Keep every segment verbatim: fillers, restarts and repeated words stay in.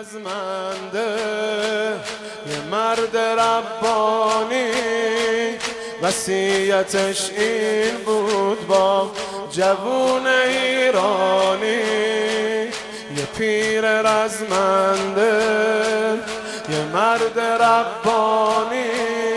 رزمنده یه مرد ربانی، وصیتش این بود با جوون ایرانی. یه پیر رزمنده یه مرد ربانی،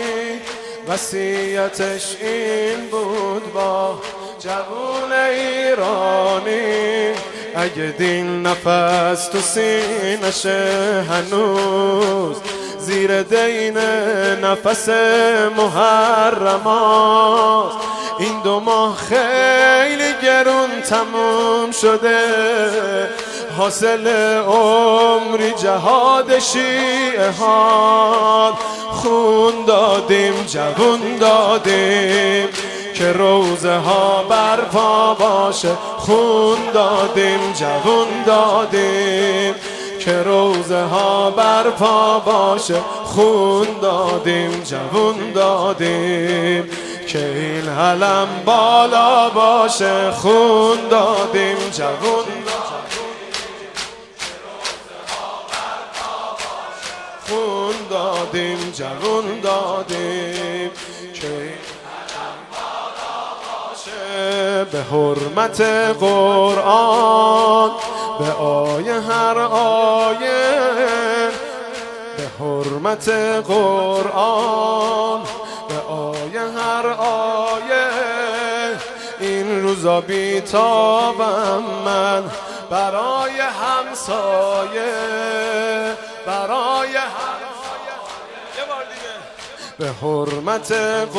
وصیتش این بود با جوون ایرانی. اگه دین نفس تو سینشه هنوز زیر دین نفس محرماست، این دو ماه خیلی گرون تموم شده، حاصل عمری جهاد شیعه ها. خون دادیم جوون دادیم که روزه ها برپا باشه، خون دادیم جوون دادیم که روزه ها برپا باشه، خون دادیم جوون دادیم که این علم بالا باشه، خون دادیم جوون خون دادیم جوون دادیم که به حرمت قرآن، به آیه هر آیه، به حرمت قرآن، به آیه هر آیه. این روزا بیتابم من برای همسایه، برای همسایه. یه بار دیگه به حرمت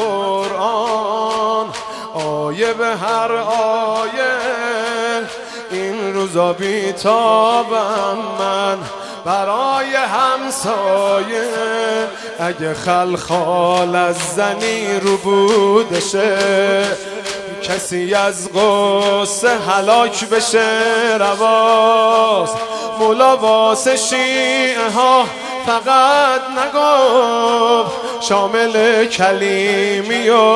قرآن، آیه به هر آیه. این روزا بیتابم من برای همسایه. اگه خلخال از زنی رو بودشه، کسی از غصه هلاک بشه رواست. مولا واسه شیعه ها فقط نگفت، شامل کلیمی و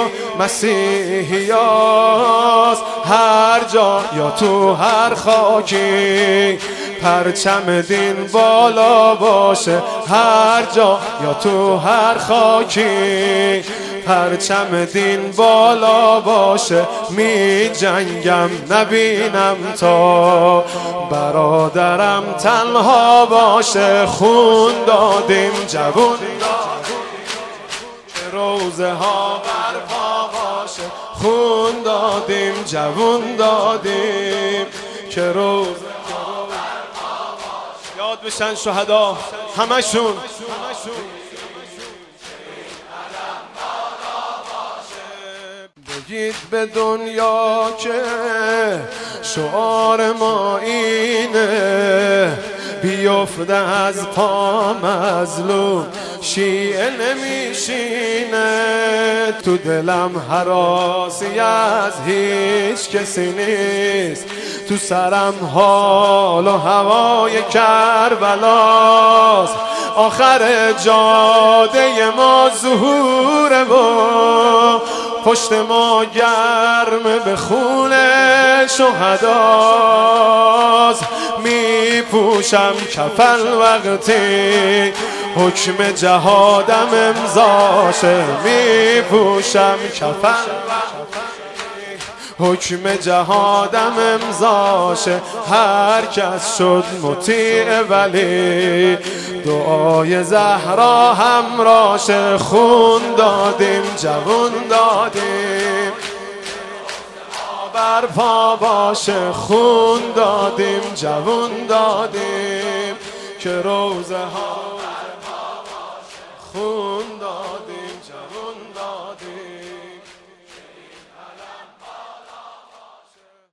مسیحیاست. هر جا یا تو هر خاکی پرچم دین بالا باشه، هر جا یا تو هر خاکی پرچم دین بالا باشه. می جنگم نبینم تا برادرم تنها باشه، خون دادیم جوون دادیم که روزه ها برپا باشه، خون دادیم جوون دادیم که روزه ها برپا باشه. یاد بشن شهدا همشون، بگید به دنیا که شعار ما اینه، بیفته از پا مظلوم شیعه نمیشینه. تو دلم هراسی از هیچ کسی نیست، تو سرم حال و هوای کربلاست. آخر جاده ما ظهوره و پشت ما گرم به خون شهداست. می پوشم کفن وقتی حکم جهادم امضاشه، می پوشم کفن حکم جهادم امضاشه. هر کس شد مطیع ولی دعای زهرا همراشه، خون دادیم جوون دادیم برپا باشه، خون دادیم جوون دادیم که روزه ها برپا باشه، خون دادیم جوون